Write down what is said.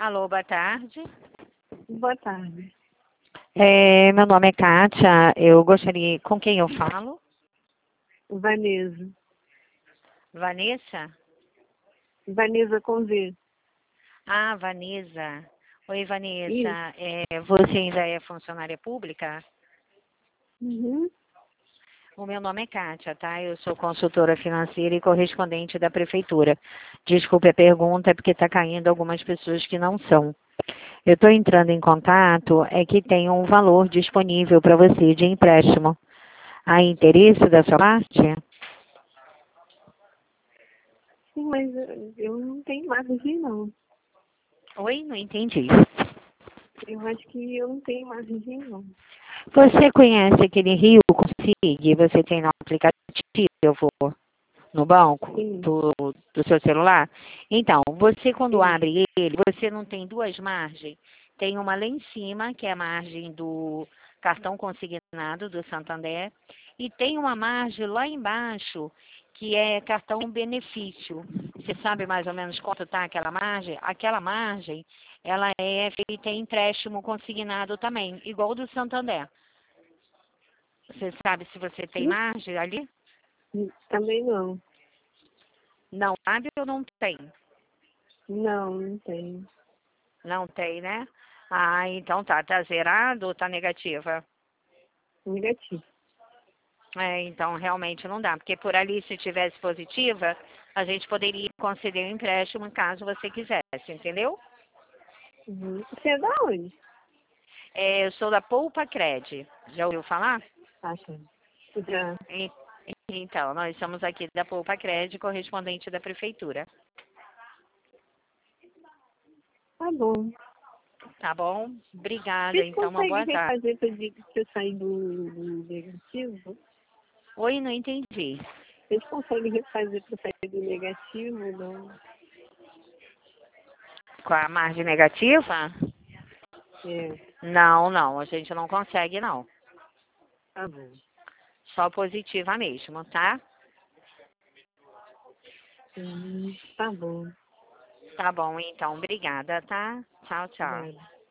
Alô, boa tarde. Boa tarde. Meu nome é Kátia. Eu gostaria... Com quem eu falo? Vanessa. Vanessa? Vanessa com V. Ah, Vanessa. Oi, Isso. Vanessa. Você ainda é funcionária pública? Uhum. O meu nome é Kátia, tá? Eu sou consultora financeira e correspondente da prefeitura. Desculpe a pergunta, é porque está caindo algumas pessoas que não são. Eu estou entrando em contato, é que tem um valor disponível para você de empréstimo. Há interesse da sua parte? Sim, mas eu não tenho margem, não. Oi, não entendi. Eu acho que eu não tenho margem, não. Você conhece aquele Rio Consig? Você tem no aplicativo no banco Sim, do seu celular? Então, você quando sim. abre ele, você não tem duas margens? Tem uma lá em cima, que é a margem do cartão consignado do Santander, e tem uma margem lá embaixo, que é cartão benefício. Você sabe mais ou menos quanto está aquela margem? Aquela margem, ela é feita em empréstimo consignado também, igual do Santander. Você sabe se você tem Sim? margem ali? Também não. Não sabe ou não tem? Não, não tenho. Não tem, né? Ah, então tá. Tá zerado ou tá negativa? Negativo. Então realmente não dá. Porque por ali, se tivesse positiva, a gente poderia conceder um empréstimo caso você quisesse, entendeu? Uhum. Você é da onde? Eu sou da Poupa Cred. Já ouviu falar? Ah, tá. Já. E- Então, nós somos aqui da Poupa Cred, correspondente da prefeitura. Tá bom. Tá bom? Obrigada, Vocês então, uma conseguem boa tarde. refazer pra eu sair do negativo? Oi, não entendi. Vocês conseguem refazer pra eu sair do negativo? Não. Com a margem negativa? É, Não, não, a gente não consegue, não. tá bom. Só positiva mesmo, tá? Tá bom. Tá bom, então. Obrigada, tá? Tchau, tchau. Obrigada.